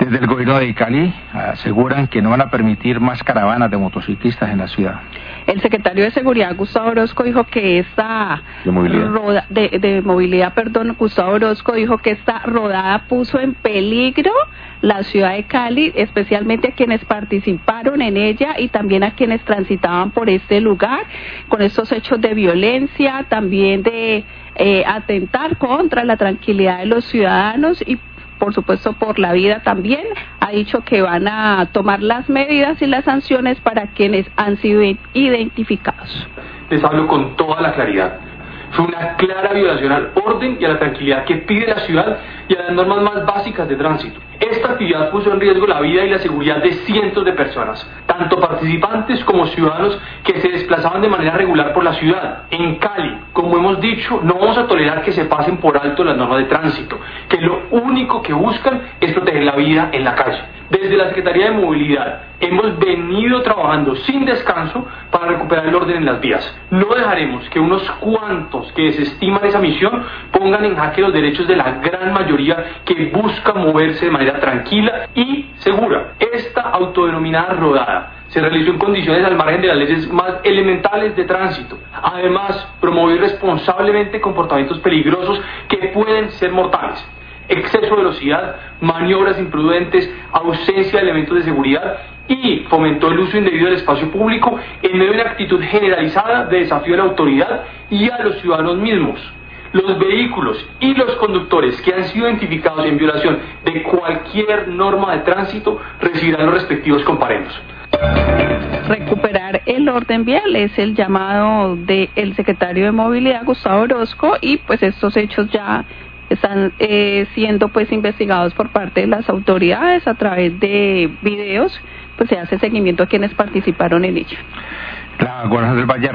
Desde el gobierno de Cali aseguran que no van a permitir más caravanas de motociclistas en la ciudad. El secretario de Seguridad, Gustavo Orozco, dijo que esta movilidad, Gustavo Orozco dijo que esta rodada puso en peligro la ciudad de Cali, especialmente a quienes participaron en ella y también a quienes transitaban por este lugar, con estos hechos de violencia, también de atentar contra la tranquilidad de los ciudadanos y por supuesto por la vida también. Ha dicho que van a tomar las medidas y las sanciones para quienes han sido identificados. Les hablo con toda la claridad. Fue una clara violación al orden y a la tranquilidad que pide la ciudad y a las normas más básicas de tránsito. Esta actividad puso en riesgo la vida y la seguridad de cientos de personas, tanto participantes como ciudadanos que se desplazaban de manera regular por la ciudad. En Cali, como hemos dicho, no vamos a tolerar que se pasen por alto las normas de tránsito, que lo único que buscan es proteger la vida en la calle. Desde la Secretaría de Movilidad hemos venido trabajando sin descanso para recuperar el orden en las vías. No dejaremos que unos cuantos que desestiman esa misión pongan en jaque los derechos de la gran mayoría que busca moverse de manera tranquila y segura. Esta autodenominada rodada se realizó en condiciones al margen de las leyes más elementales de tránsito. Además, promovió responsablemente comportamientos peligrosos que pueden ser mortales. Exceso de velocidad, maniobras imprudentes, ausencia de elementos de seguridad y fomentó el uso indebido del espacio público en medio de una actitud generalizada de desafío a la autoridad y a los ciudadanos mismos. Los vehículos y los conductores que han sido identificados en violación de cualquier norma de tránsito recibirán los respectivos comparendos. Recuperar el orden vial es el llamado del secretario de Movilidad, Gustavo Orozco, y pues estos hechos ya están siendo pues investigados por parte de las autoridades a través de videos, pues se hace seguimiento a quienes participaron en ello. Claro, Valle